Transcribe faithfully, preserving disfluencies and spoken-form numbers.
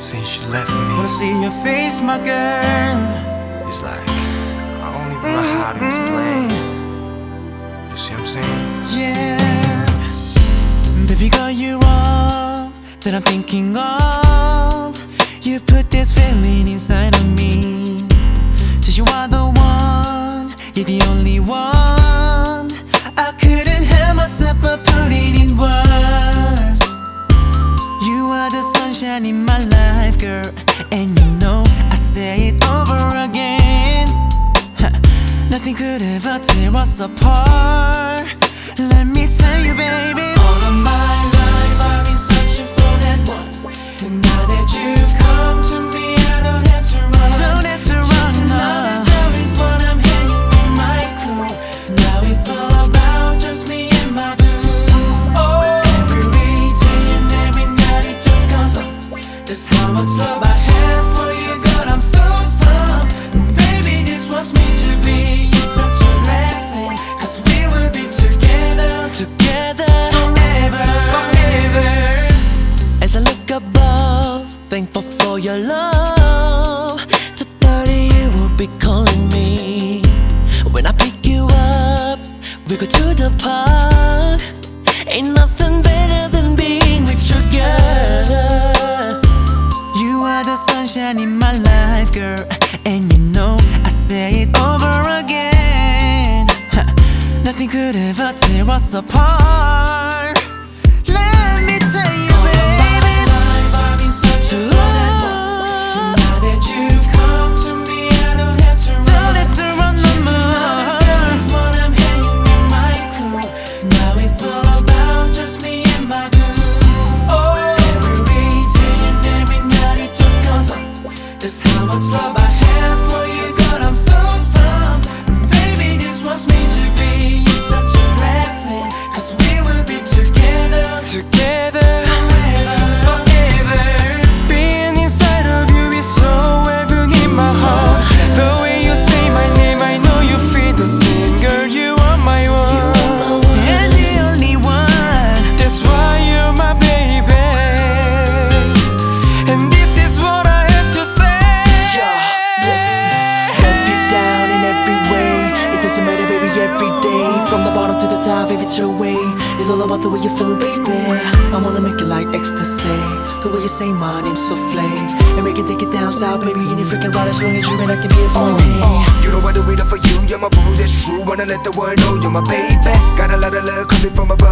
since you left me. Wanna see your face, my girl. It's like I don't even know how to explain. You see what I'm saying? Yeah. Baby girl, you're all that I'm thinking of. You put this feeling inside of me. Says you are the one, you're the only one. I couldn't help myself but put it in words. You are the sunshine in my life, girl. And you know I say it over again. Nothing could ever tear us apart. Let me tell you, baby, all of my life I've been searching for that one. And now that you've come to me, I don't have to run. Don't have to run. Just another girl is what I'm hanging on my crew. Now it's all about just me and my boo. Oh, every day and every night it just comes up. That's how much love I have for you, God. I'm so sprung. Baby, this was meant to be. You're such a blessing, 'cause we will be together, together forever, forever. As I look above, thankful for your love. To thirty you will be calling me. When I pick you up, we go to the park. Ain't nothing better than being with your girl. You are the sunshine in my life, girl. And you know I say it over again. Nothing could ever tear us apart. Let me tell you, baby, I've been searching for that one. Now that you've come to me, I don't have to run. Don't have to run no more. That's what I'm hanging in my crew. Now it's all about just me and my boo. Oh, every day and every night it just comes up. That's how much love I have for you, God. I'm so sprung. Baby, this was meant to be. You're such a blessing, 'cause we will be together, together forever, forever. Being inside of you is so heaven in my heart. The way you say my name, I know you feel the same. Girl, you are my one. You're the only one. That's why you're my baby. And this is what I have to say. Yeah, yes. Love you down in every way. It doesn't matter, baby, every day. From the bottom to the top, if it's your way. It's all about the way you feel, baby. I wanna make it like ecstasy. The way you say my name, souffle. And we can take it down south, baby. You need freaking ride as long as you and I can be as one. Uh, uh, you know I do it up for you, you're my boo, that's true. Wanna let the world know you're my baby. Got a lot of love coming from above.